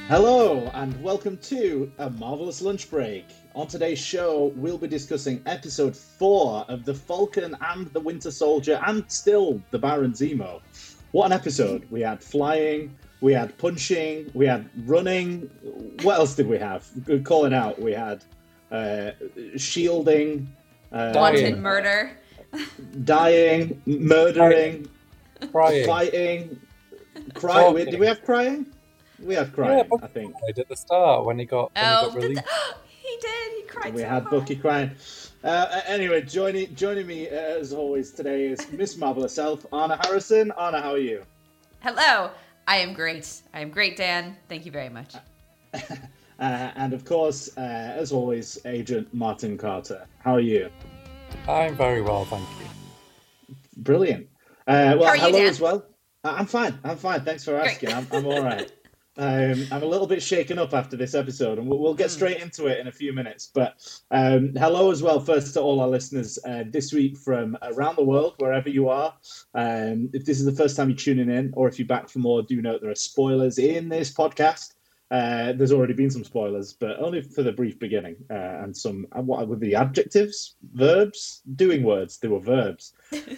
Hello, and welcome to A Marvelous Lunch Break. On today's show, we'll be discussing episode 4 of The Falcon and the Winter Soldier, and still the Baron Zemo. What an episode! We had flying, we had punching, we had running. What else did we have? Calling out. We had shielding, wanted murder, dying, murdering, Crying. fighting, crying. Did we have crying? We had crying, Yeah, I think. At the start when he got released. He did. He cried. We so had hard. Bucky crying. Anyway, joining me as always today is Miss Marvel herself, Anna Harrison. Anna, how are you? Hello. I am great. I am great, Dan. Thank you very much. And of course, as always, Agent Martin Carter. How are you? I'm very well, thank you. Brilliant. How are you, hello Dan? as well. I'm fine. Thanks for asking. I'm all right. I'm a little bit shaken up after this episode, and we'll get straight into it in a few minutes. But hello as well, first to all our listeners this week from around the world, wherever you are. If this is the first time you're tuning in, or if you're back for more, do note there are spoilers in this podcast. There's already been some spoilers, but only for the brief beginning, and some, what were the adjectives? Verbs? Doing words. They were verbs.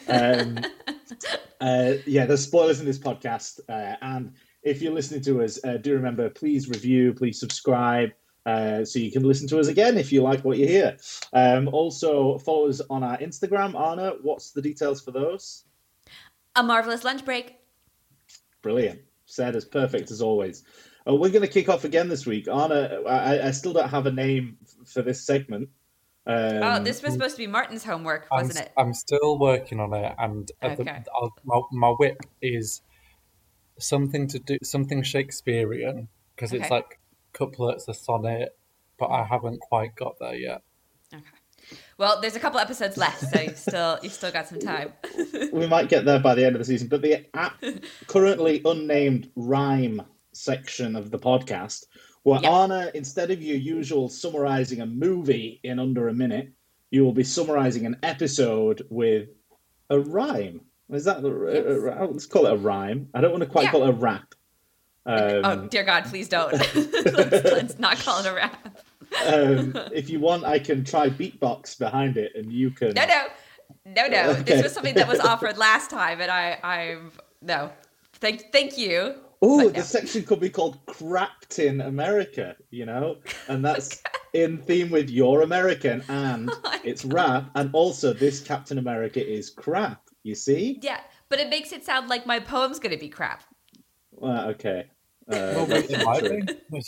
There's spoilers in this podcast, and if you're listening to us, do remember, please review, please subscribe, so you can listen to us again if you like what you hear. Also, follow us on our Instagram. Anna, what's the details for those? A Marvelous Lunch Break. Brilliant. Said as perfect as always. We're going to kick off again this week. Anna, I still don't have a name for this segment. This was supposed to be Martin's homework, wasn't it? I'm still working on it, and Okay. my whip is something Shakespearean, because it's Okay. like couplets, a sonnet, but I haven't quite got there yet. Okay. Well, there's a couple episodes left, so you've still got some time. We might get there by the end of the season, but the currently unnamed rhyme section of the podcast, where Yeah. Anna, instead of your usual summarizing a movie in under a minute, you will be summarizing an episode with a rhyme. Is that let's call it a rhyme? I don't want to quite call it a rap. Oh dear God, please don't. let's not call it a rap. If you want, I can try beatbox behind it, and you can. No. Okay. This was something that was offered last time, and I'm no. Thank you. Oh, But no. the section could be called Crapped in America, and that's in theme with You're American, and it's rap, and also this Captain America is crap, you see? Yeah, but it makes it sound like my poem's going to be crap. Okay. It might be.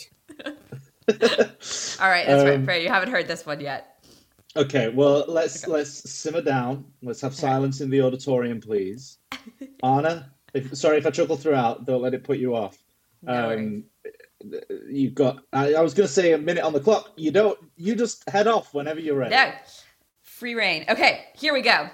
All right, that's fair. You haven't heard this one yet. Okay, well, let's simmer down. Let's have silence in the auditorium, please. Anna, sorry if I chuckle throughout. Don't let it put you off. No worries. You've got. I was going to say a minute on the clock. You don't. You just head off whenever you're ready. No. Free reign. Okay, here we go.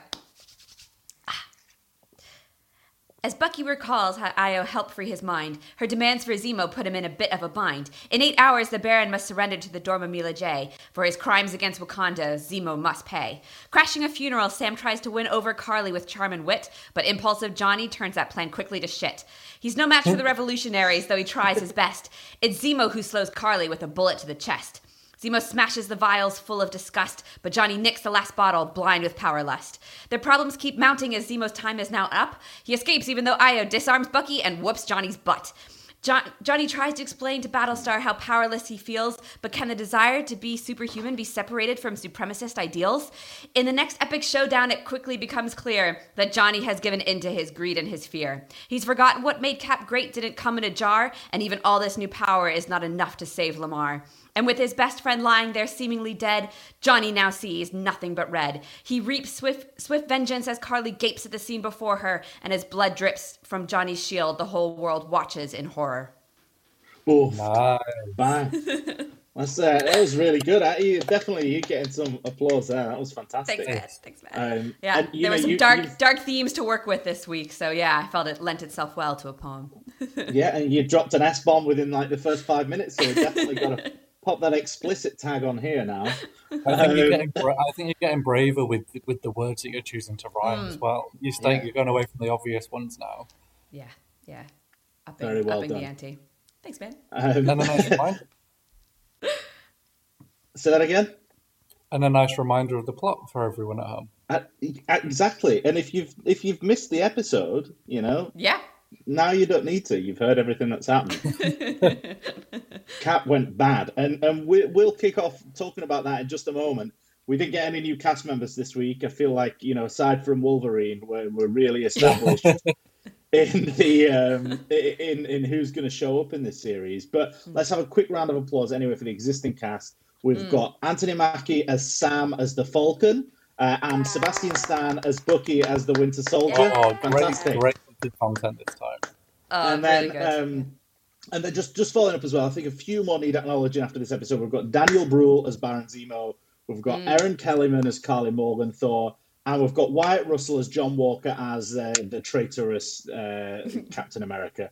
As Bucky recalls how Io helped free his mind, her demands for Zemo put him in a bit of a bind. In 8 hours, the Baron must surrender to the Dormammu J. For his crimes against Wakanda, Zemo must pay. Crashing a funeral, Sam tries to win over Carly with charm and wit, but impulsive Johnny turns that plan quickly to shit. He's no match for the revolutionaries, though he tries his best. It's Zemo who slows Carly with a bullet to the chest. Zemo smashes the vials full of disgust, but Johnny nicks the last bottle, blind with power lust. Their problems keep mounting as Zemo's time is now up. He escapes even though Io disarms Bucky and whoops Johnny's butt. Johnny tries to explain to Battlestar how powerless he feels, but can the desire to be superhuman be separated from supremacist ideals? In the next epic showdown, it quickly becomes clear that Johnny has given in to his greed and his fear. He's forgotten what made Cap great didn't come in a jar, and even all this new power is not enough to save Lamar. And with his best friend lying there seemingly dead, Johnny now sees nothing but red. He reaps swift vengeance as Carly gapes at the scene before her, and as blood drips from Johnny's shield, the whole world watches in horror. Oh, Nice. bang. That was really good. You're getting some applause there. That was fantastic. Thanks, man. Yeah, and, there were some dark themes to work with this week, so yeah, I felt it lent itself well to a poem. Yeah, and you dropped an S-bomb within like the first 5 minutes, so we definitely got to pop that explicit tag on here now. I think you're getting braver with the words that you're choosing to rhyme as well. You're going away from the obvious ones now. Yeah. Very well upping done. the ante. Thanks, man. And a nice reminder. Say that again. And a nice reminder of the plot for everyone at home. Exactly. And if you've missed the episode, Yeah. now you don't need to. You've heard everything that's happened. Cap went bad, and we'll kick off talking about that in just a moment. We didn't get any new cast members this week. I feel like, aside from Wolverine, we're really established in the in who's going to show up in this series. But let's have a quick round of applause anyway for the existing cast. We've got Anthony Mackie as Sam as the Falcon, and Sebastian Stan as Bucky as the Winter Soldier. Oh, Fantastic. great content this time. And then, and then just following up as well, I think a few more need acknowledging after this episode. We've got Daniel Bruhl as Baron Zemo. We've got Erin Kellyman as Carly Morgenthau. And we've got Wyatt Russell as John Walker as the traitorous Captain America.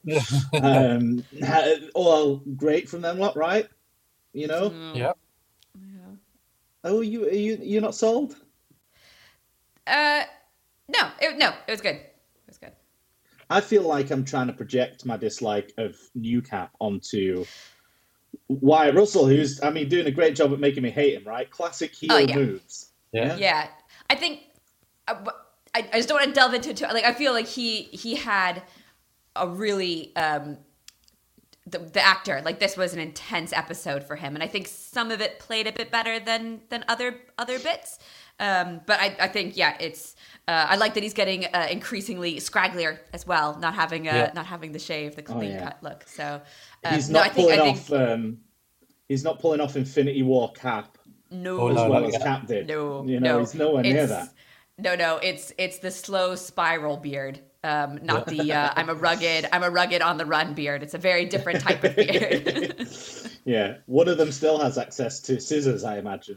All great from them lot, right? Yeah. Oh, you're not sold? No, it was good. It was good. I feel like I'm trying to project my dislike of New Cap onto Wyatt Russell, who's, doing a great job at making me hate him, right? Classic heel moves. Yeah. I think I just don't want to delve into I feel like he had a really the actor, this was an intense episode for him, and I think some of it played a bit better than other bits. But I think it's I like that he's getting increasingly scragglier as well, not having the shave, the clean cut look. So he's not pulling off Infinity War Cap as Cap did. No, he's nowhere near that. No, it's the slow spiral beard. Not the I'm a rugged on the run beard. It's a very different type of beard. Yeah, one of them still has access to scissors, I imagine.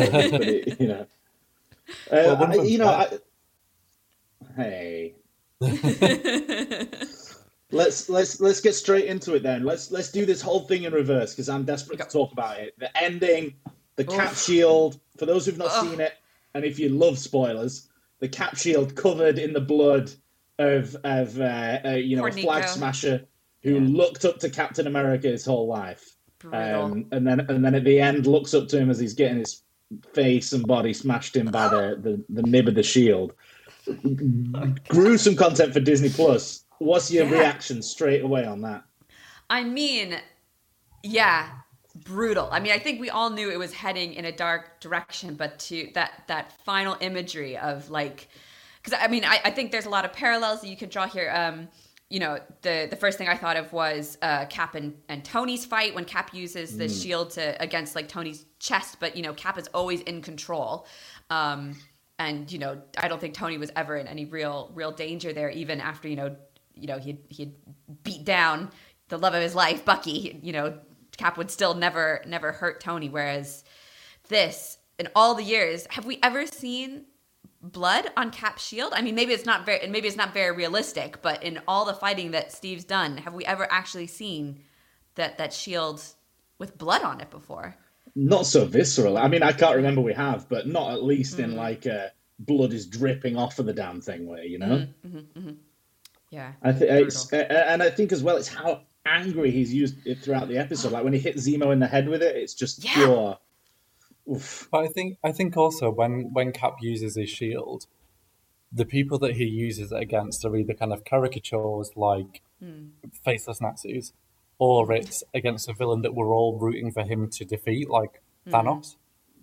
Hey. Let's get straight into it then. Let's do this whole thing in reverse because I'm desperate to talk about it. The ending, the Cap shield. For those who've not seen it, and if you love spoilers, the Cap shield covered in the blood of a flag smasher who looked up to Captain America his whole life, and then at the end looks up to him as he's getting his face and body smashed in by the nib of the shield. Gruesome content for Disney Plus. What's your reaction straight away on that? Brutal. I think we all knew it was heading in a dark direction, but to that final imagery of because I think there's a lot of parallels that you could draw here. The first thing I thought of was Cap and Tony's fight when Cap uses the shield against Tony's chest, but Cap is always in control. And I don't think Tony was ever in any real danger there, even after he beat down the love of his life, Bucky. Cap would still never hurt Tony. Whereas this, in all the years, have we ever seen blood on Cap's shield? Maybe it's not very realistic, but in all the fighting that Steve's done, have we ever actually seen that shield with blood on it before? Not so visceral. I can't remember we have, but not at least in blood is dripping off of the damn thing way, Yeah. I think as well, it's how angry he's used it throughout the episode. When he hits Zemo in the head with it, it's just pure. Oof. But I think also when Cap uses his shield, the people that he uses it against are either kind of caricatures like faceless Nazis, or it's against a villain that we're all rooting for him to defeat, like Thanos,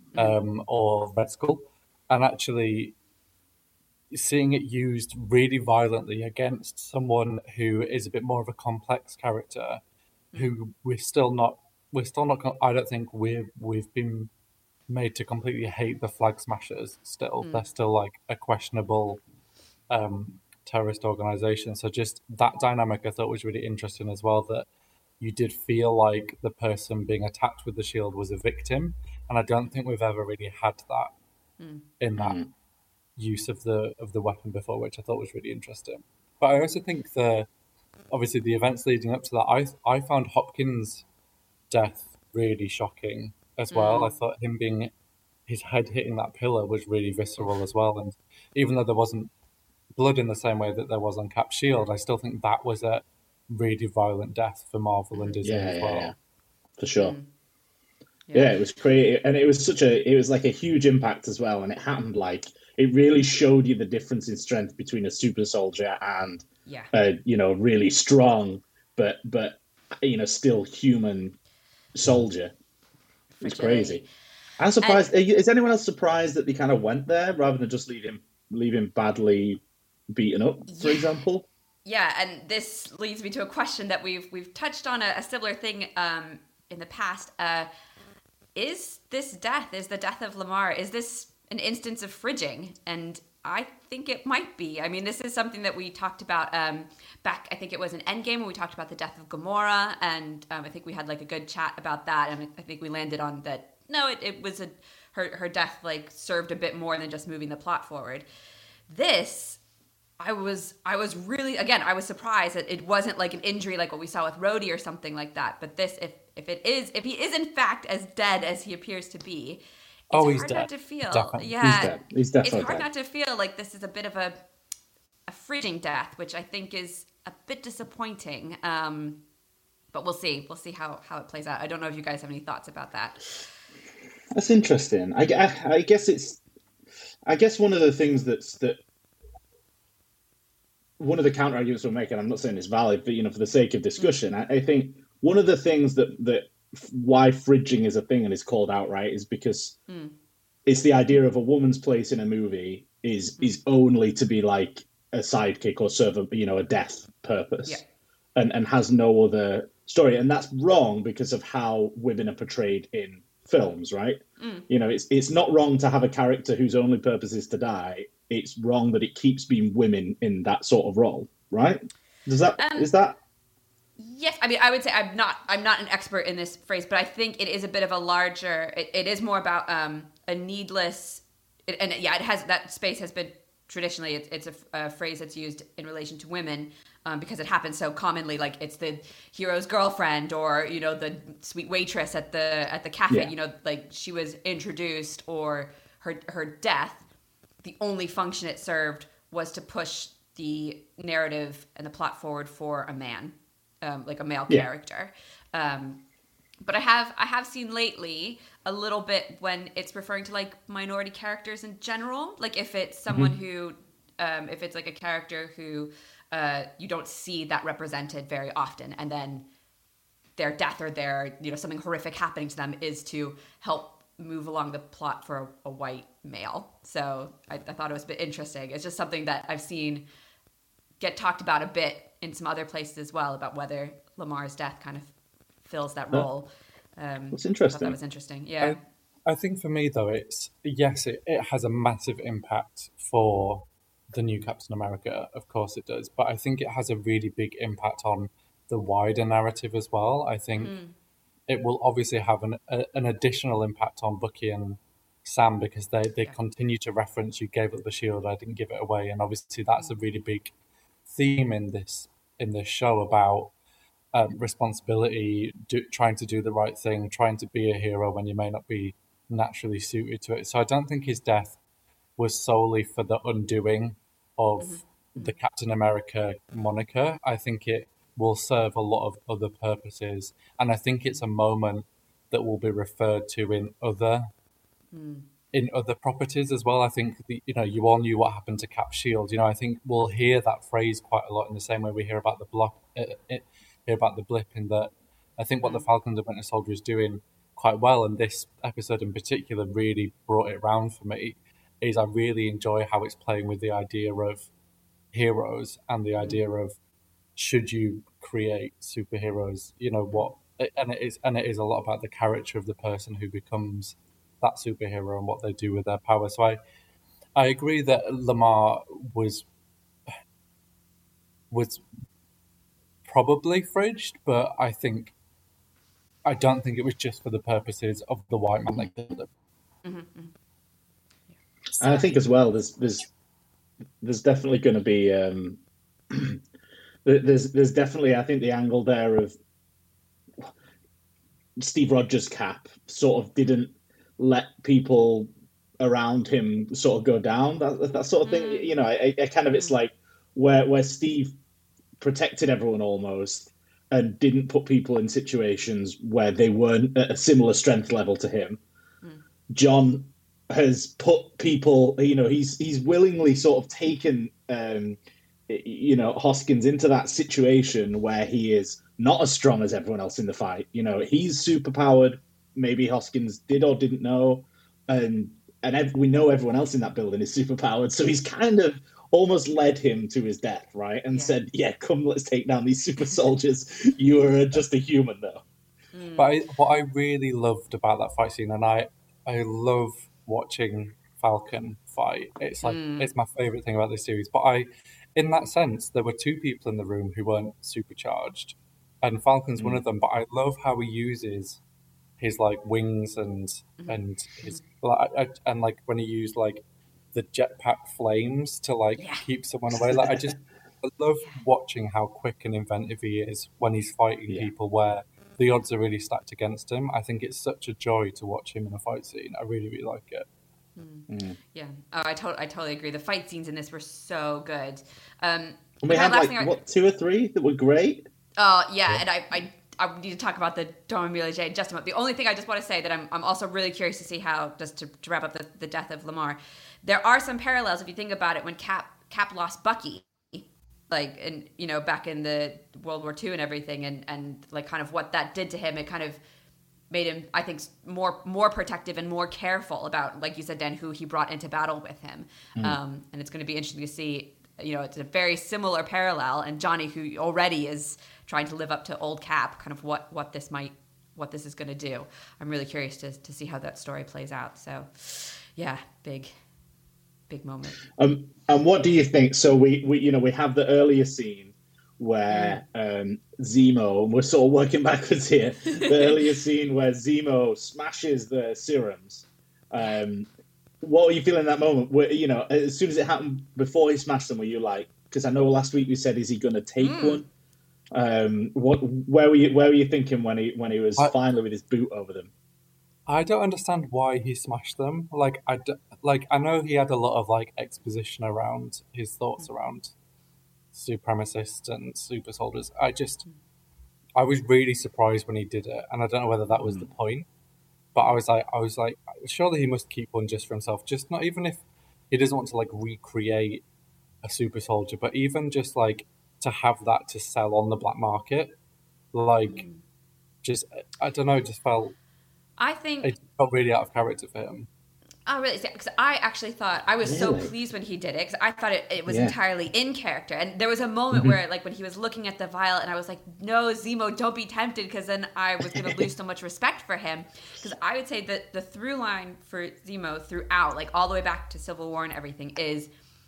or Red Skull. And actually seeing it used really violently against someone who is a bit more of a complex character, who we're still not. I don't think we've been made to completely hate the Flag Smashers. Still, they're still a questionable terrorist organization. So just that dynamic I thought was really interesting as well. That you did feel like the person being attacked with the shield was a victim, and I don't think we've ever really had that in that use of the weapon before, which I thought was really interesting. But I also think obviously the events leading up to that, I found Hopkins' death really shocking as well. I thought his head hitting that pillar was really visceral as well. And even though there wasn't blood in the same way that there was on Cap's shield, I still think that was a really violent death for Marvel and Disney as well. Yeah, for sure. Yeah. It was crazy, and it was like a huge impact as well. And it happened like it really showed you the difference in strength between a super soldier and a really strong but still human soldier. It's crazy. I'm surprised. Is anyone else surprised that they kind of went there rather than just leave him badly beaten up, for example? Yeah, and this leads me to a question that we've touched on a similar thing in the past. Is the death of Lamar, is this an instance of fridging? And I think it might be. I mean, this is something that we talked about back, I think it was in Endgame, when we talked about the death of Gamora, and I think we had like a good chat about that, and I think we landed on that. No, it was her death like served a bit more than just moving the plot forward. This, I was really, again, I was surprised that it wasn't like an injury like what we saw with Rhodey or something like that. But this, if he is in fact as dead as he appears to be, it's he's hard dead. not to feel. Definitely. Yeah, he's definitely it's hard dead. not to feel like this is a bit of a fridging death, which I think is a bit disappointing. But we'll see. We'll see how it plays out. I don't know if you guys have any thoughts about that. That's interesting. I guess one of the things that one of the counter arguments we're making, I'm not saying it's valid, but for the sake of discussion, I think one of the things that why fridging is a thing and is called out, right, is because it's the idea of a woman's place in a movie is only to be like a sidekick or serve a death purpose, and has no other story, and that's wrong because of how women are portrayed in films, right? It's not wrong to have a character whose only purpose is to die. It's wrong that it keeps being women in that sort of role, right? Is that? Yes, I mean, I would say I'm not an expert in this phrase, but I think it is a bit of a larger. It is more about a needless, it has that space has been traditionally it's a phrase that's used in relation to women because it happens so commonly. Like it's the hero's girlfriend or the sweet waitress at the cafe. Like she was introduced, or her death. The only function it served was to push the narrative and the plot forward for a man, like a male character. But I have seen lately a little bit when it's referring to like minority characters in general. Like if it's someone who, if it's like a character who you don't see that represented very often, and then their death or their something horrific happening to them is to help move along the plot for a white male. So I thought it was a bit interesting. It's just something that I've seen get talked about a bit in some other places as well, about whether Lamar's death kind of fills that role. That's interesting. I thought that was interesting. Yeah. I think for me though, it has a massive impact for the new Captain America. Of course it does, but I think it has a really big impact on the wider narrative as well. I think it will obviously have an additional impact on Bucky and Sam because they continue to reference, you gave up the shield, I didn't give it away, and obviously that's a really big theme in this show about responsibility, trying to do the right thing, trying to be a hero when you may not be naturally suited to it. So I don't think his death was solely for the undoing of the Captain America moniker. I think it will serve a lot of other purposes, and I think it's a moment that will be referred to in other properties as well. I think you all knew what happened to Cap Shield. I think we'll hear that phrase quite a lot in the same way we hear about the blip. In that, I think what the Falcon and Winter Soldier is doing quite well, and this episode in particular really brought it round for me, is I really enjoy how it's playing with the idea of heroes and the idea of should you create superheroes, and it is a lot about the character of the person who becomes that superhero and what they do with their power. So I agree that Lamar was probably fridged, but I don't think it was just for the purposes of the white man that killed him. And I think as well, there's definitely going to be there's definitely, I think, the angle there of Steve Rogers' Cap sort of didn't let people around him sort of go down, that sort of thing. I kind of, it's like where Steve protected everyone almost, and didn't put people in situations where they weren't at a similar strength level to him. Jon has put people, he's willingly sort of taken, Hoskins into that situation where he is not as strong as everyone else in the fight. He's super powered. Maybe Hoskins did or didn't know, and we know everyone else in that building is super powered. So he's kind of almost led him to his death, right? And said, "Yeah, come, let's take down these super soldiers. You are just a human, though." But what I really loved about that fight scene, and I love watching Falcon fight. It's like it's my favorite thing about this series. But in that sense, there were two people in the room who weren't supercharged, and Falcon's one of them. But I love how he uses his like wings and his and like when he used like the jetpack flames to like keep someone away. Like I love watching how quick and inventive he is when he's fighting people where the odds are really stacked against him. I think it's such a joy to watch him in a fight scene. I really, really like it. Yeah. Oh, I totally agree. The fight scenes in this were so good. And we had like, 2 or 3 that were great? Oh, yeah. And I need to talk about the Dora Milaje in just a moment. The only thing I just want to say that I'm also really curious to see how, just to wrap up the death of Lamar, there are some parallels if you think about it when Cap lost Bucky, like, and back in the World War II and everything, and like kind of what that did to him. It kind of made him, I think, more protective and more careful about, like you said, Dan, who he brought into battle with him. And it's going to be interesting to see. It's a very similar parallel, and Johnny, who already is trying to live up to old Cap, kind of what this is going to do. I'm really curious to see how that story plays out. So, yeah, big moment. And what do you think? So we have the earlier scene where Zemo, and we're sort of working backwards here. The earlier scene where Zemo smashes the serums. What were you feeling in that moment? As soon as it happened, before he smashed them, were you like? Because I know last week you said, "Is he going to take one?" Where were you thinking when he was finally with his boot over them? I don't understand why he smashed them. I know he had a lot of like exposition around his thoughts around supremacists and super soldiers. I was really surprised when he did it, and I don't know whether that was the point. But I was like, surely he must keep one just for himself. Just not even if he doesn't want to like recreate a super soldier, but even just like to have that to sell on the black market. Like, just I don't know, just felt. I think it felt really out of character for him. Oh, really? Because I actually thought, I was so pleased when he did it, because I thought it was entirely in character. And there was a moment where, like, when he was looking at the vial, and I was like, no, Zemo, don't be tempted, because then I was going to lose so much respect for him. Because I would say that the through line for Zemo throughout, like, all the way back to Civil War and everything, is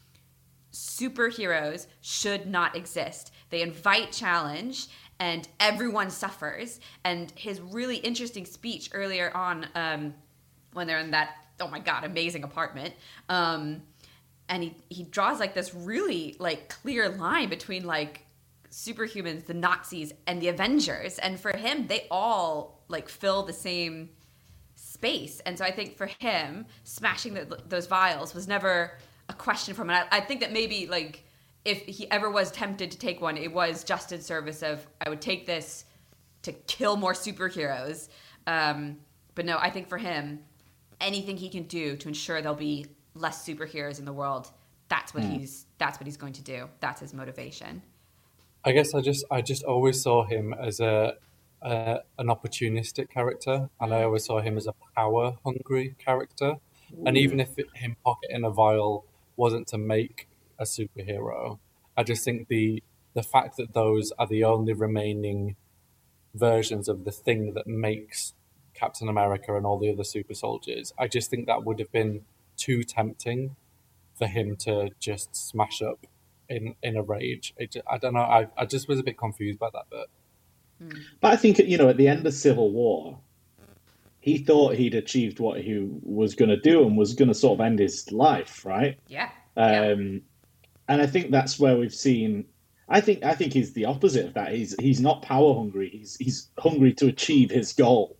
superheroes should not exist. They invite challenge, and everyone suffers. And his really interesting speech earlier on, when they're in that, oh my God, amazing apartment. And he draws like this really like clear line between like superhumans, the Nazis, and the Avengers. And for him, they all like fill the same space. And so I think for him, smashing those vials was never a question from him. I think that maybe like if he ever was tempted to take one, it was just in service of, I would take this to kill more superheroes. But no, I think for him, anything he can do to ensure there'll be less superheroes in the world, that's what he's going to do. That's his motivation. I guess I just always saw him as an opportunistic character, and I always saw him as a power hungry character. And even if him pocketing a vial wasn't to make a superhero, I just think the fact that those are the only remaining versions of the thing that makes Captain America and all the other super soldiers, I just think that would have been too tempting for him to just smash up in a rage. I don't know. I just was a bit confused by that bit. But I think, at the end of Civil War, he thought he'd achieved what he was going to do and was going to sort of end his life, right? Yeah. And I think that's where we've seen. I think he's the opposite of that. He's not power hungry. He's hungry to achieve his goal.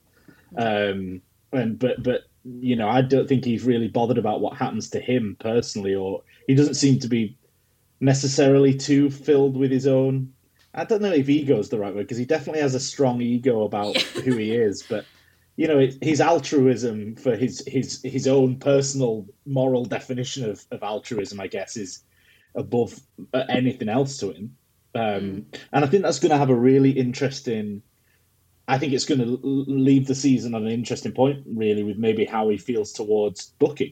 But I don't think he's really bothered about what happens to him personally, or he doesn't seem to be necessarily too filled with his own I don't know if ego is the right word, because he definitely has a strong ego about Yeah. who he is, but his altruism for his own personal moral definition of altruism, I guess, is above anything else to him. And I think that's going to have a really interesting. I think it's going to leave the season on an interesting point, really, with maybe how he feels towards Bucky.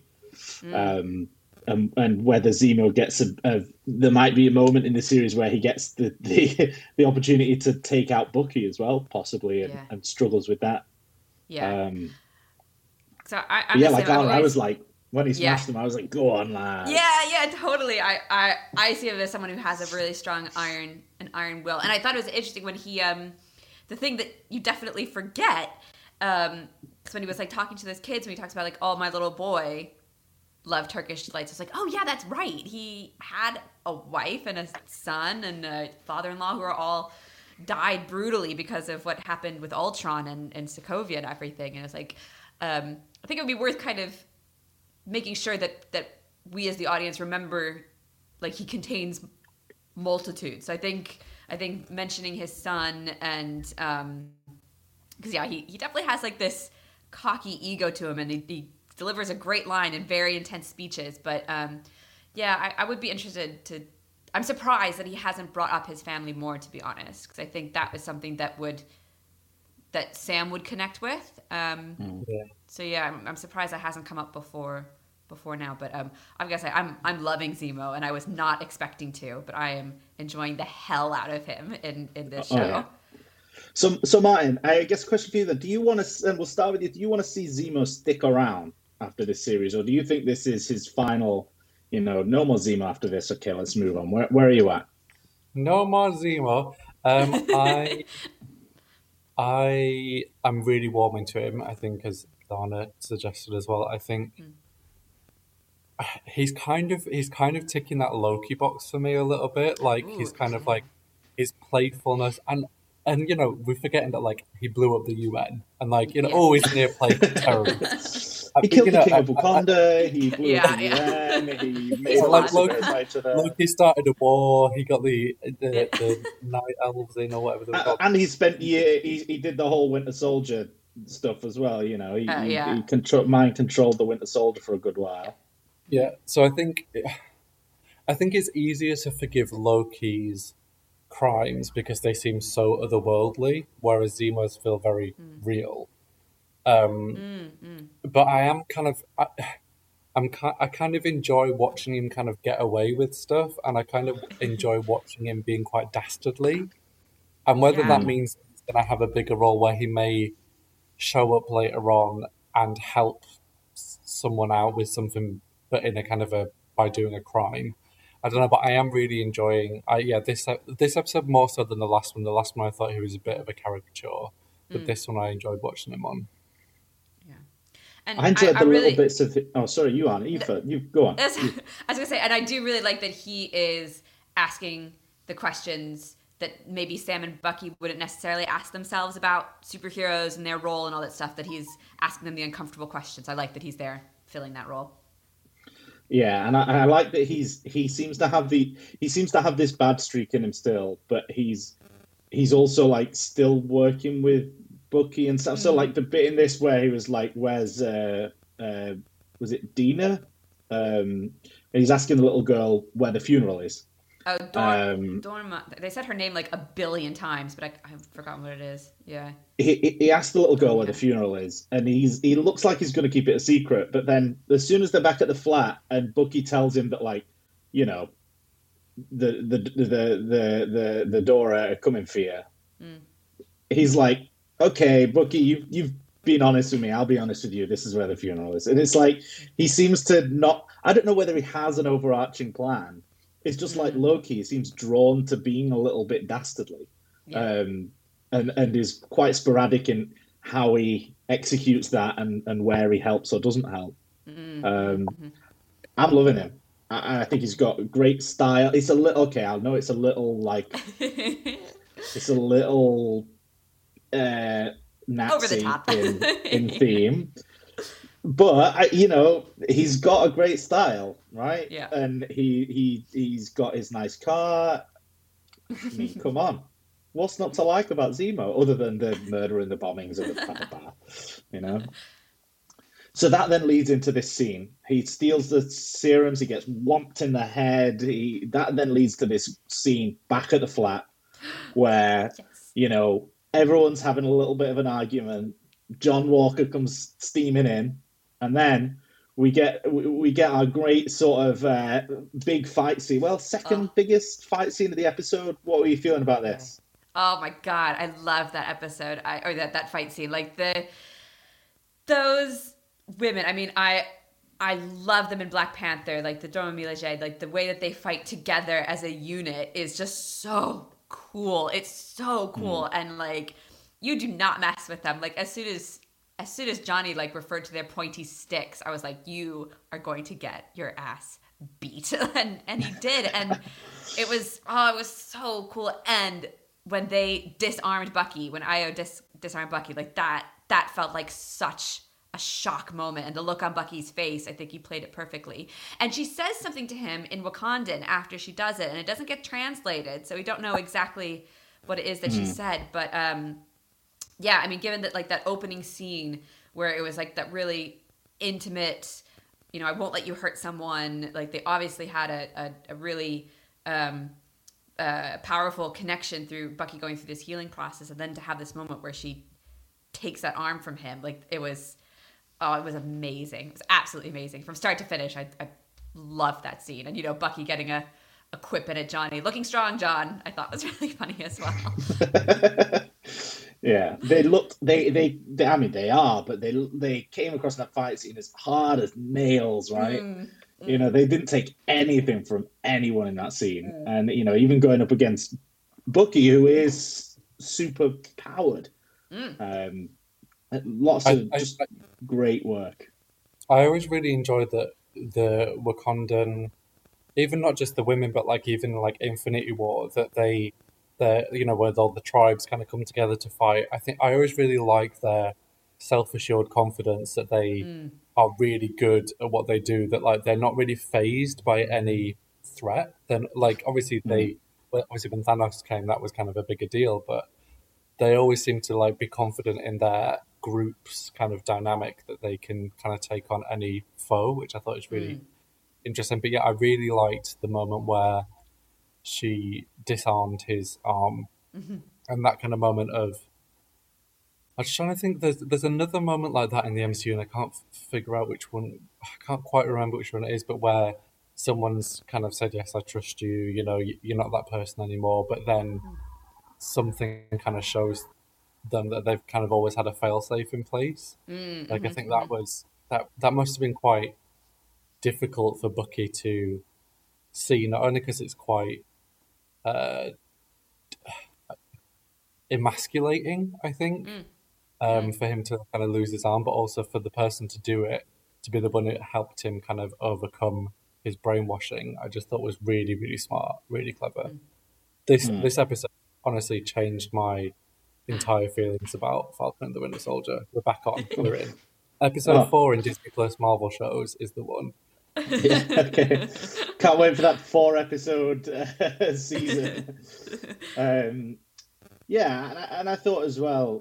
And whether Zemo gets there might be a moment in the series where he gets the opportunity to take out Bucky as well, possibly, and struggles with that. Yeah. So I was like, when he smashed him, I was like, "Go on, lad!" Yeah, totally. I see him as someone who has a really strong iron will, and I thought it was interesting when he the thing that you definitely forget, because when he was like talking to those kids, when he talks about like, "Oh, my little boy loved Turkish delights," it's like, "Oh yeah, that's right. He had a wife and a son and a father-in-law who are all died brutally because of what happened with Ultron and Sokovia and everything." And it's like, I think it would be worth kind of making sure that we as the audience remember, like, he contains multitudes. I think mentioning his son and because he definitely has like this cocky ego to him, and he delivers a great line in very intense speeches. But I would be interested to. I'm surprised that he hasn't brought up his family more, to be honest, because I think that was something that Sam would connect with. So yeah, I'm surprised that hasn't come up before now. But I guess I'm loving Zemo, and I was not expecting to, but I am enjoying the hell out of him in this show. Yeah. So Martin, I guess a question for you then: do you want to? And we'll start with you. Do you want to see Zemo stick around after this series, or do you think this is his final? No more Zemo after this. Okay, let's move on. Where are you at? No more Zemo. I'm really warming to him. I think, as Dana suggested as well. I think he's kind of ticking that Loki box for me a little bit. Like, he's kind of like his playfulness and we're forgetting that, like, he blew up the UN and, like, always near play terrorists. He killed the king of Wakanda. He blew up the UN. He made Loki started a war. He got the Night Elves in, or whatever they were called. And he spent he did the whole Winter Soldier stuff as well. He mind controlled the Winter Soldier for a good while. Yeah, so I think it's easier to forgive Loki's crimes because they seem so otherworldly, whereas Zemo's feel very real. But I am I kind of enjoy watching him kind of get away with stuff, and I kind of enjoy watching him being quite dastardly. And whether that means he's going to have a bigger role where he may show up later on and help someone out with something, but in a kind of by doing a crime. I don't know, but I am really enjoying. This episode more so than the last one. The last one I thought he was a bit of a caricature, but this one I enjoyed watching him on. Yeah, and I enjoyed the little bits of. Oh, sorry, you Anna. You go on. I was gonna say, and I do really like that he is asking the questions that maybe Sam and Bucky wouldn't necessarily ask themselves about superheroes and their role and all that stuff. That he's asking them the uncomfortable questions. I like that he's there filling that role. Yeah, and I like that he seems to have this bad streak in him still, but he's also, like, still working with Bucky and stuff. So, like, the bit in this where he was like, "Where's was it Dina?" And he's asking the little girl where the funeral is. Oh, Dorma. They said her name like a billion times, but I've forgotten what it is. Yeah. He asked the little girl where the funeral is, and he looks like he's going to keep it a secret. But then, as soon as they're back at the flat, and Bucky tells him that, like, the Dora are coming for you, he's like, "Okay, Bucky, you've been honest with me. I'll be honest with you. This is where the funeral is." And it's like he seems to not. I don't know whether he has an overarching plan. It's just like Loki. He seems drawn to being a little bit dastardly, and is quite sporadic in how he executes that and where he helps or doesn't help. I'm loving him. I think he's got great style. It's a little I know it's a little like it's a little Nazi over the top in theme. But he's got a great style, right? Yeah. And he's got his nice car. I mean, come on. What's not to like about Zemo other than the murder and the bombings and the you know? So that then leads into this scene. He steals the serums. He gets whomped in the head. That then leads to this scene back at the flat where Yes. everyone's having a little bit of an argument. John Walker comes steaming in, and then we get our great sort of big fight scene. Well, second biggest fight scene of the episode. What were you feeling about this? Oh my god, I love that episode. Or that fight scene. Like those women. I mean, I love them in Black Panther. Like the Dora Milaje. Like the way that they fight together as a unit is just so cool. It's so cool, and like you do not mess with them. Like as soon as Johnny like referred to their pointy sticks, I was like, you are going to get your ass beat, and he did, and it was so cool. And when they disarmed Bucky, when Io disarmed Bucky, like that felt like such a shock moment, and the look on Bucky's face, I think he played it perfectly. And she says something to him in Wakandan after she does it, and it doesn't get translated, so we don't know exactly what it is that she said. But yeah, I mean, given that like that opening scene where it was like that really intimate, I won't let you hurt someone. Like they obviously had a really powerful connection through Bucky going through this healing process, and then to have this moment where she takes that arm from him, like it was amazing. It was absolutely amazing from start to finish. I loved that scene, and Bucky getting a quip in at Johnny, looking strong, John. I thought was really funny as well. Yeah, they looked. I mean, they are, but they came across that fight scene as hard as nails, right? They didn't take anything from anyone in that scene, and even going up against Bucky, who is super powered. Lots of just great work. I always really enjoyed the Wakandan, even not just the women, but like even like Infinity War, that they're where all the tribes kind of come together to fight. I think I always really like their self-assured confidence that they are really good at what they do, that like they're not really fazed by any threat. Then like obviously when Thanos came, that was kind of a bigger deal, but they always seem to like be confident in their group's kind of dynamic, that they can kind of take on any foe, which I thought was really interesting. But yeah, I really liked the moment where she disarmed his arm, and that kind of moment of, I'm just trying to think, there's another moment like that in the MCU, and I can't figure out which one. I can't quite remember which one it is, but where someone's kind of said, yes, I trust you, you're not that person anymore, but then something kind of shows them that they've kind of always had a failsafe in place. I think that was that must have been quite difficult for Bucky to see, not only because it's quite emasculating, I think, for him to kind of lose his arm, but also for the person to do it, to be the one that helped him kind of overcome his brainwashing. I just thought was really, really smart, really clever. This episode honestly changed my entire feelings about Falcon and the Winter Soldier. We're back on. We're in. Episode 4 in Disney Plus Marvel shows is the one. Yeah, okay. Can't wait for that 4-episode season. Yeah, and I thought as well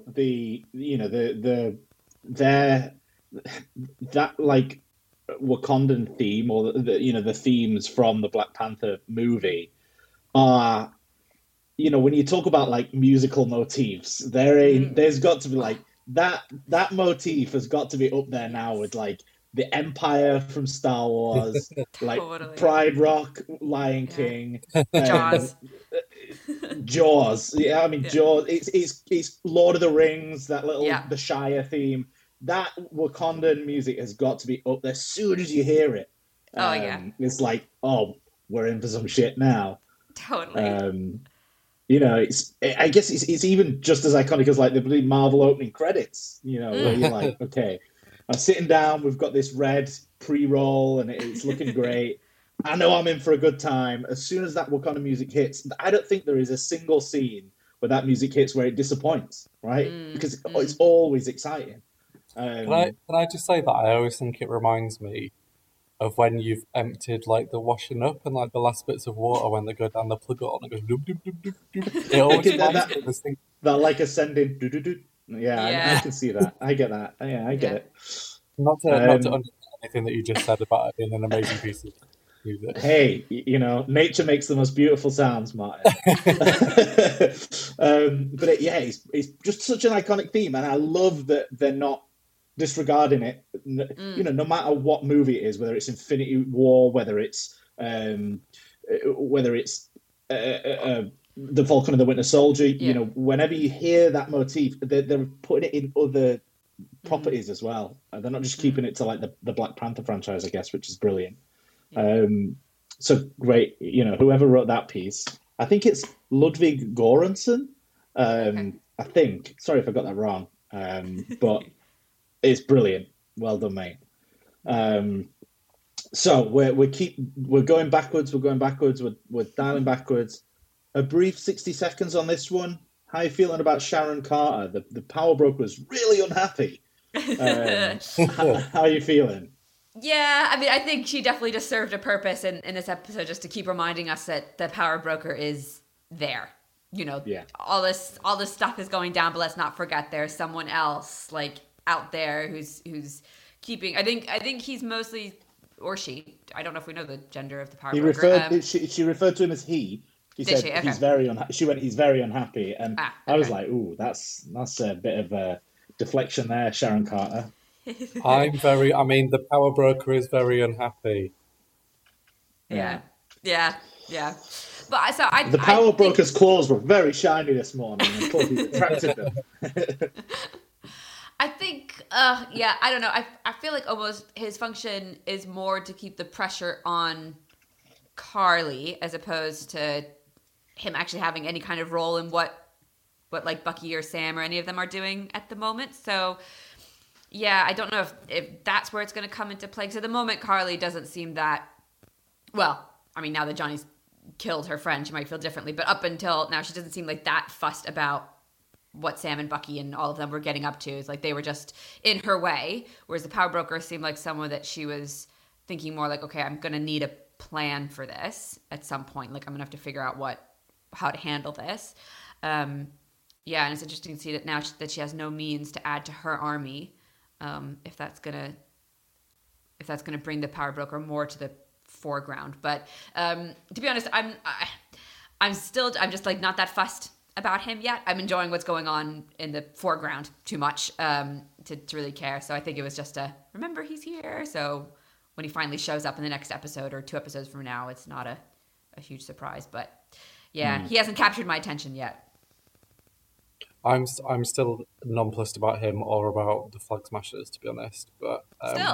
that like Wakandan theme, or the themes from the Black Panther movie are, when you talk about like musical motifs, there's got to be like that motif has got to be up there now with like the Empire from Star Wars, like Totally. Pride Rock, Lion King, Jaws. Jaws. Yeah, I mean Jaws. It's Lord of the Rings. That little the Shire theme. That Wakandan music has got to be up there. As soon as you hear it, it's like, oh, we're in for some shit now. Totally. I guess it's even just as iconic as like the Marvel opening credits. Where you're like, okay, I'm sitting down. We've got this red pre-roll, and it's looking great. I know I'm in for a good time. As soon as that Wakanda music hits, I don't think there is a single scene where that music hits where it disappoints, right? Because it's always exciting. Can I just say that I always think it reminds me of when you've emptied like the washing up and like the last bits of water when they go down the plug hole and it goes doop, doop, doop, doop, doop. It always reminds me of this thing. That like ascending. Yeah, Yeah. I can see that. I get that. Yeah, I get Yeah. it. Not to understand anything that you just said about it being an amazing piece of music. Hey, nature makes the most beautiful sounds, Martin. But it's just such an iconic theme, and I love that they're not disregarding it. No matter what movie it is, whether it's Infinity War, whether it's the Falcon and the Winter Soldier. Whenever you hear that motif, they're putting it in other properties as well. They're not just keeping it to like the Black Panther franchise, I guess, which is brilliant. So great, whoever wrote that piece, I think it's Ludwig Göransson. I think, sorry if I got that wrong, but it's brilliant. Well done, mate. So we're going backwards. We're dialing backwards. A brief 60 seconds on this one. How are you feeling about Sharon Carter? The power broker was really unhappy. How are you feeling? Yeah, I mean, I think she definitely just served a purpose in this episode, just to keep reminding us that the power broker is there. All this stuff is going down, but let's not forget there's someone else like out there who's keeping. I think he's mostly, or she. I don't know if we know the gender of the power broker. She referred to him as he. She said Okay. he's very unhappy. She went, he's very unhappy, and I was like, ooh, that's a bit of a deflection there, Sharon Carter. The power broker is very unhappy. Yeah. But the power broker's claws were very shiny this morning, and Claudia retracted them. I think, I don't know. I feel like almost his function is more to keep the pressure on Carly, as opposed to him actually having any kind of role in what like Bucky or Sam or any of them are doing at the moment. So, yeah, I don't know if that's where it's going to come into play. Because at the moment, Carly doesn't seem that, well, I mean, now that Johnny's killed her friend, she might feel differently. But up until now, she doesn't seem like that fussed about what Sam and Bucky and all of them were getting up to. It's like they were just in her way. Whereas the power broker seemed like someone that she was thinking more like, okay, I'm going to need a plan for this at some point. Like, I'm going to have to figure out how to handle this. And it's interesting to see that now that she has no means to add to her army. If that's gonna bring the power broker more to the foreground, but to be honest, I'm just like not that fussed about him yet. I'm enjoying what's going on in the foreground too much to really care. So I think it was just remember he's here. So when he finally shows up in the next episode or 2 episodes from now, it's not a huge surprise. But yeah, he hasn't captured my attention yet. I'm still nonplussed about him or about the Flag Smashers, to be honest. But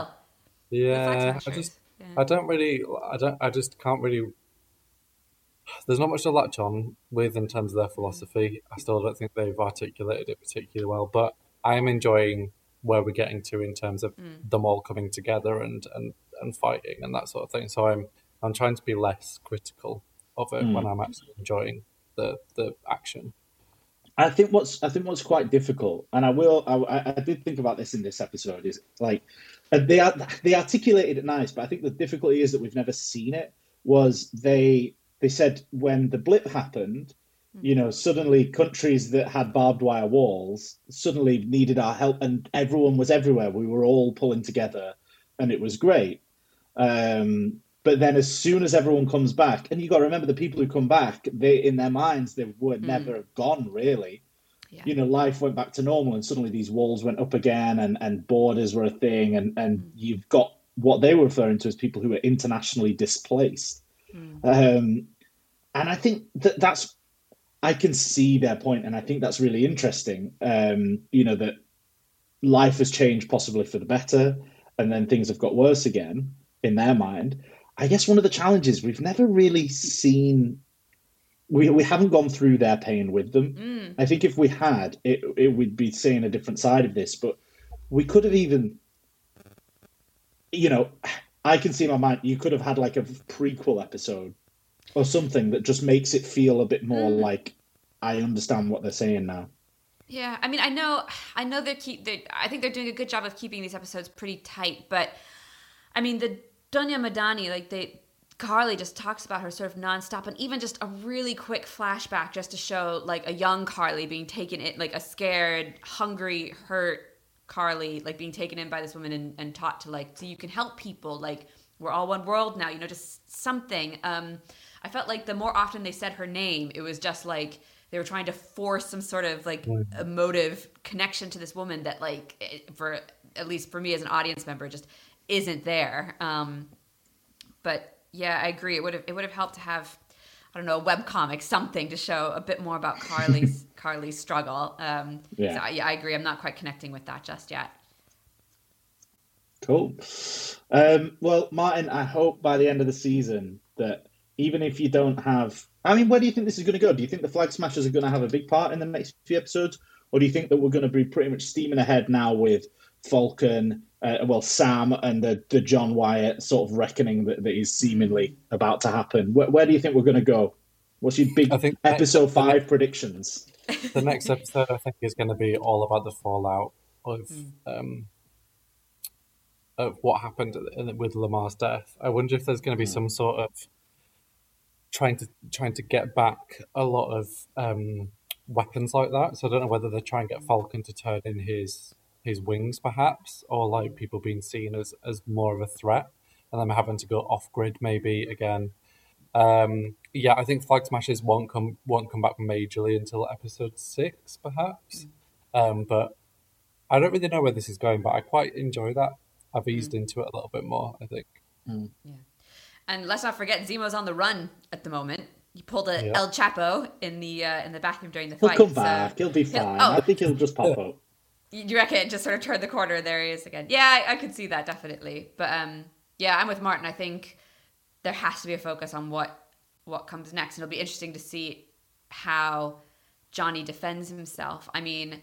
yeah, I just can't really. There's not much to latch on with in terms of their philosophy. I still don't think they've articulated it particularly well. But I am enjoying where we're getting to in terms of them all coming together and fighting and that sort of thing. So I'm trying to be less critical of it when I'm actually enjoying the action. I think what's quite difficult, and I did think about this in this episode, is like they articulated it nice, but I think the difficulty is that we've never seen it. Was they said when the blip happened, suddenly countries that had barbed wire walls suddenly needed our help, and everyone was everywhere. We were all pulling together, and it was great. But then as soon as everyone comes back, and you got to remember the people who come back, in their minds, they were never gone, really. Yeah. Life went back to normal, and suddenly these walls went up again, and borders were a thing, and you've got what they were referring to as people who were internationally displaced. And I think that's, I can see their point, and I think that's really interesting, that life has changed possibly for the better, and then things have got worse again in their mind. I guess one of the challenges we've never really seen, we haven't gone through their pain with them. I think if we had, it would be seeing a different side of this, but we could have even, I can see in my mind, you could have had like a prequel episode or something that just makes it feel a bit more like I understand what they're saying now. Yeah, I mean, I know I think they're doing a good job of keeping these episodes pretty tight, but I mean, Dunya Madani, Carly just talks about her sort of nonstop, and even just a really quick flashback just to show like a young Carly being taken in, like a scared, hungry, hurt Carly, like being taken in by this woman and taught to like, so you can help people, like we're all one world now, just something. I felt like the more often they said her name, it was just like they were trying to force some sort of like emotive connection to this woman that like, for at least for me as an audience member, just isn't there. But yeah, I agree. It would have helped to have, I don't know, a webcomic, something to show a bit more about Carly's struggle. So I agree. I'm not quite connecting with that just yet. Cool. Well, Martin, I hope by the end of the season that even if you don't have, I mean, where do you think this is going to go? Do you think the Flag Smashers are going to have a big part in the next few episodes, or do you think that we're going to be pretty much steaming ahead now with Falcon? Sam and the John Wyatt sort of reckoning that is seemingly about to happen. Where do you think we're going to go? What's your big episode 5 predictions? The next episode, I think, is going to be all about the fallout of what happened with Lamar's death. I wonder if there's going to be some sort of trying to get back a lot of weapons like that. So I don't know whether they're trying to get Falcon to turn in his wings, perhaps, or like people being seen as more of a threat, and then having to go off grid maybe again. I think Flag Smashers won't come back majorly until episode 6, perhaps. But I don't really know where this is going, but I quite enjoy that. I've eased into it a little bit more, I think. Yeah, and let's not forget Zemo's on the run at the moment. He pulled a El Chapo in the bathroom during the fight. He'll come back. He'll be fine. I think he'll just pop up. You reckon just sort of turn the corner, there he is again. Yeah, I could see that definitely. But I'm with Martin. I think there has to be a focus on what comes next, and it'll be interesting to see how Johnny defends himself. I mean,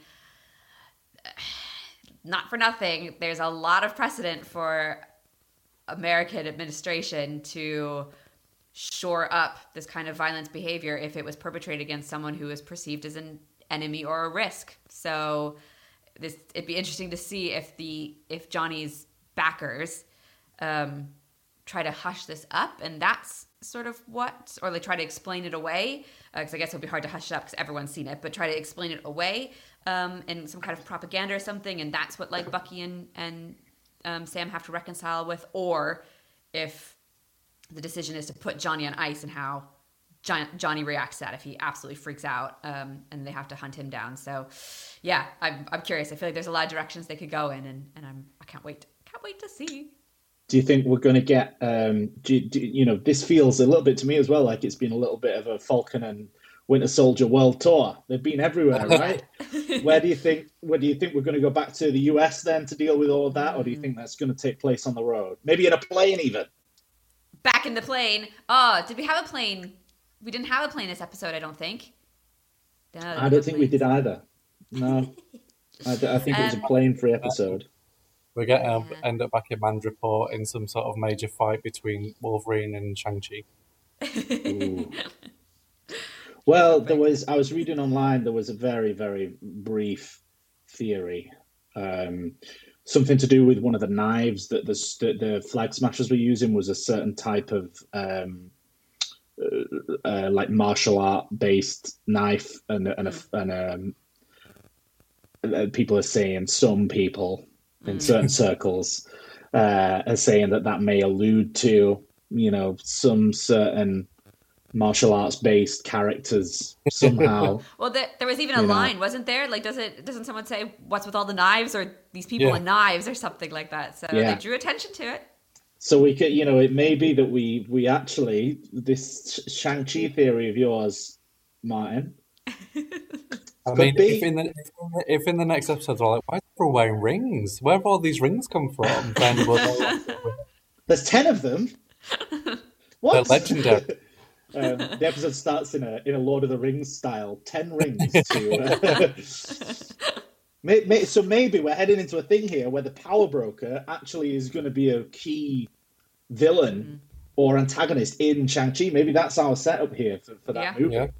not for nothing, there's a lot of precedent for American administration to shore up this kind of violent behavior if it was perpetrated against someone who is perceived as an enemy or a risk. So it'd be interesting to see if Johnny's backers try to hush this up, and that's sort of or they try to explain it away, because I guess it'll be hard to hush it up because everyone's seen it, but try to explain it away in some kind of propaganda or something, and that's what like Bucky and Sam have to reconcile with, or if the decision is to put Johnny on ice and how Johnny reacts to that if he absolutely freaks out, and they have to hunt him down. So yeah, I'm curious. I feel like there's a lot of directions they could go in, and I can't wait to see. Do you think we're going to get this feels a little bit to me as well like it's been a little bit of a Falcon and Winter Soldier world tour. They've been everywhere, right? Where do you think we're going to go back to the US then to deal with all of that, or do you think that's going to take place on the road, maybe in a plane even? Back in the plane. Oh, did we have a plane? We didn't have a plane this episode, I don't think. I don't think we did either. No. I think it was a plane-free episode. We're going to end up back in Madripoor in some sort of major fight between Wolverine and Shang-Chi. Well, I was reading online, there was a very, very brief theory. Something to do with one of the knives that the Flag Smashers were using was a certain type of like martial art based knife, and people are saying, some people in certain circles are saying that may allude to some certain martial arts based characters somehow. Well, there was even a line, wasn't there? Like, doesn't someone say, "What's with all the knives?" or "These people and knives," or something like that? So they drew attention to it. So we could, it may be that we actually, this Shang-Chi theory of yours, Martin. I mean, if in the next episode they're like, why are people wearing rings? Where have all these rings come from? Then there's 10 of them. What? They're legendary. The episode starts in a Lord of the Rings style, 10 rings. So maybe we're heading into a thing here where the Power Broker actually is going to be a key villain or antagonist in Shang-Chi. Maybe that's our setup here for that movie. Yeah.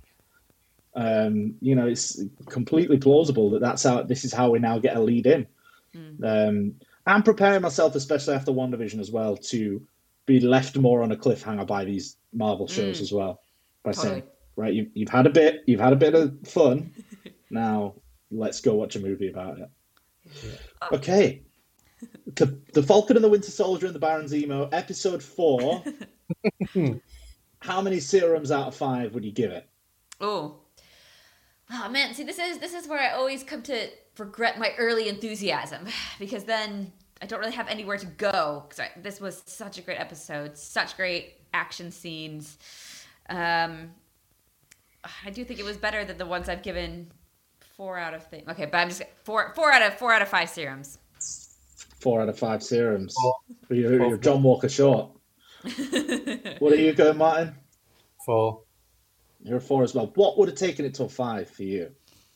It's completely plausible this is how we now get a lead in. I'm preparing myself, especially after WandaVision as well, to be left more on a cliffhanger by these Marvel shows as well. By saying, right, you've had a bit of fun. Now let's go watch a movie about it. Okay. The Falcon and the Winter Soldier and the Baron Zemo, episode 4. How many serums out of 5 would you give it? Oh man, see, this is where I always come to regret my early enthusiasm, because then I don't really have anywhere to go. Because this was such a great episode, such great action scenes. I do think it was better than the ones I've given 4 out of things. Okay, but I'm just 4 out of 5 serums. 4 out of 5 serums. You're John Walker short. What are you going, Martin? 4. You're a 4 as well. What would have taken it to a 5 for you?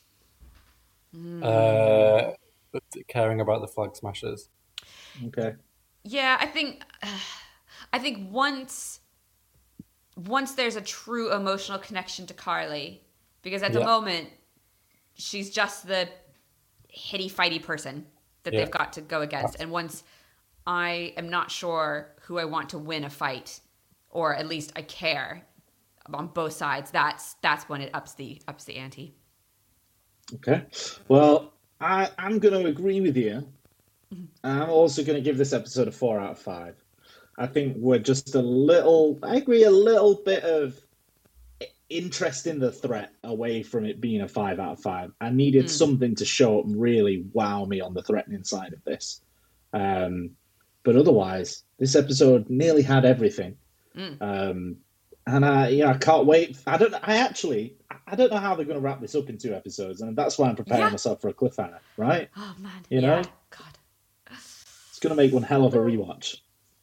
Caring about the Flag Smashers. Okay. Yeah, I think once there's a true emotional connection to Carly, because at the moment she's just the hitty fighty person that they've got to go against, and once I am not sure who I want to win a fight, or at least I care on both sides, that's when it ups the ante. Okay. Well, I'm going to agree with you. I'm also going to give this episode a 4 out of 5. I think we're just a little bit of interest in the threat away from it being a 5 out of 5. I needed something to show up and really wow me on the threatening side of this. But otherwise, this episode nearly had everything. And I can't wait. I don't know how they're going to wrap this up in 2 episodes, and that's why I'm preparing myself for a cliffhanger, right? Oh man, you know, God, it's going to make one hell of a rewatch.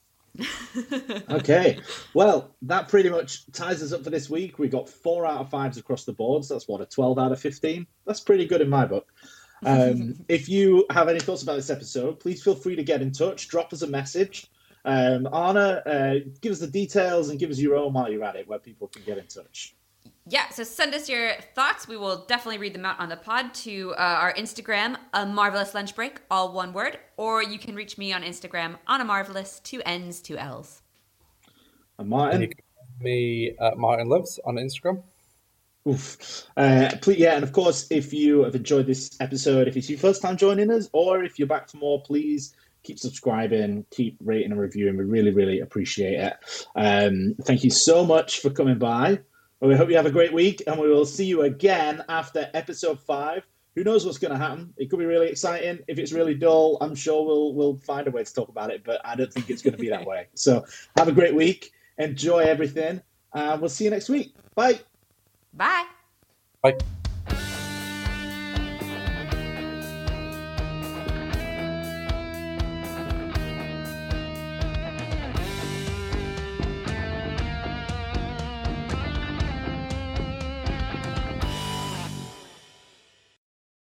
Okay, well, that pretty much ties us up for this week. We got 4 out of 5s across the board, so that's a 12 out of 15. That's pretty good in my book. If you have any thoughts about this episode, please feel free to get in touch. Drop us a message. Anna, give us the details and give us your own while you're at it, where people can get in touch. Yeah, so send us your thoughts. We will definitely read them out on the pod to our Instagram, A Marvelous Lunch Break, all one word. Or you can reach me on Instagram, Anna Marvelous, 2 N's, 2 L's. And Martin? And you can find me at Martin Loves on Instagram. Please, and of course, if you have enjoyed this episode, if it's your first time joining us, or if you're back for more, please keep subscribing, keep rating and reviewing. We really, really appreciate it. Thank you so much for coming by. We hope you have a great week, and we will see you again after episode 5. Who knows what's going to happen? It could be really exciting. If it's really dull, I'm sure we'll find a way to talk about it, but I don't think it's going to be that way. So have a great week. Enjoy everything. And we'll see you next week. Bye. Bye. Bye.